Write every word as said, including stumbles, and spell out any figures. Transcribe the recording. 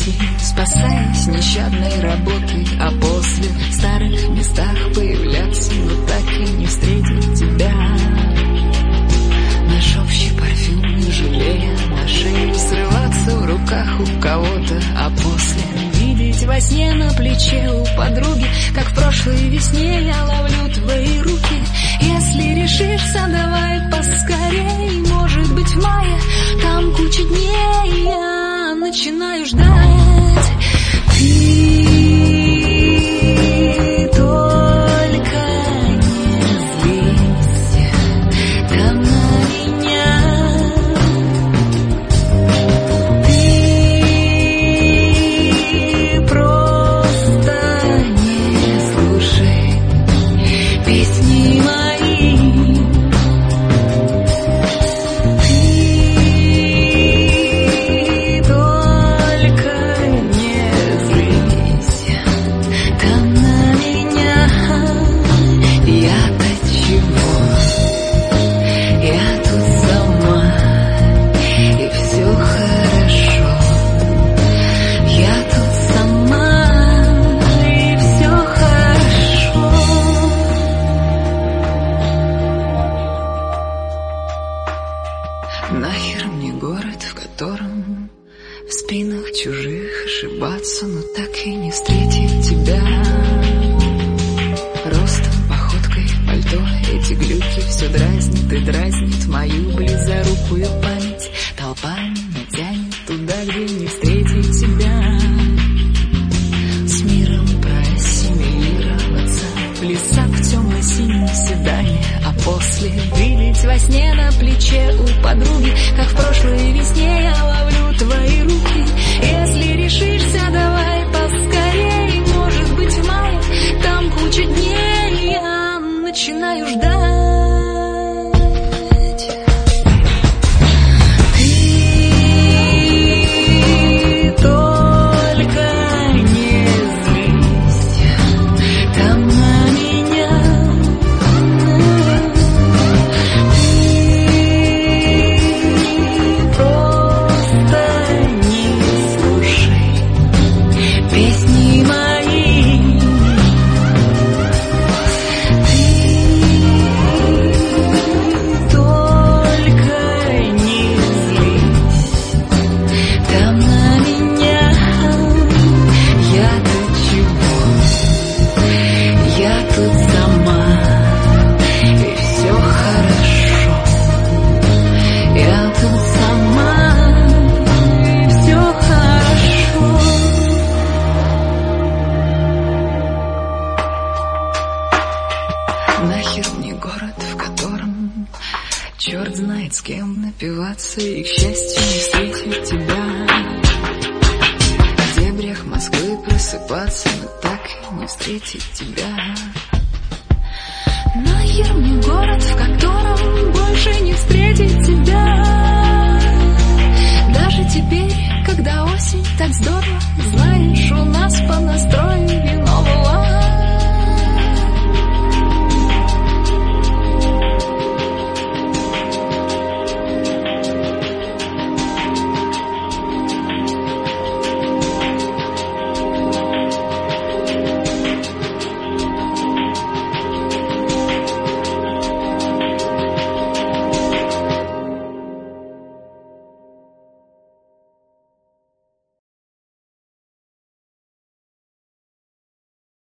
руки, спасаясь нещадной работой, а после в старых местах появляться, но так и не встретить тебя. Наш общий парфюм, не жалея на шее, срываться в руках у кого-то, а после видеть во сне на плече у подруги, как в прошлой весне я ловлю твои руки. Если решишься, давай поскорей, может быть в мае, там куча дней, я начинаю ждать. Ты только не злись там на меня. Ты просто не слушай песни мои. Ты только не злись там на меня. Я-то чего? Я тут сама, и все хорошо. Я тут сама, и все хорошо. Нахер мне город, в котором в спинах чужих ошибаться, но так и не встретить тебя. Ростом, походкой, пальто, эти глюки все дразнит и дразнит мою близорукую память. Толпа меня тянет туда, где не встретить тебя. С миром проассимилироваться в лесах в темно-синем седане, а после видеть во сне на плече у подруги, как в прошлой весне я ловлю твои руки. Если решишься, давай поскорей, может быть в мае, там куча дней, я начинаю ждать. Ты только не злись там на меня. Ты просто не слушай песни мои. Ты только не злись там на меня. Я-то чего? Я тут сама, и все хорошо. Я тут сама, и все хорошо. Нахер мне город, в котором черт знает с кем напиваться, и, к счастью, не встретить тебя. В дебрях Москвы просыпаться, но так и не встретить тебя. Нахер мне город, в котором больше не